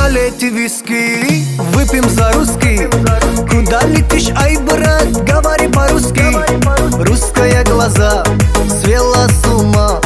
эти виски, выпьем за русский. Куда летишь, ай, брат, говори по-русски. Русская глаза свела с ума.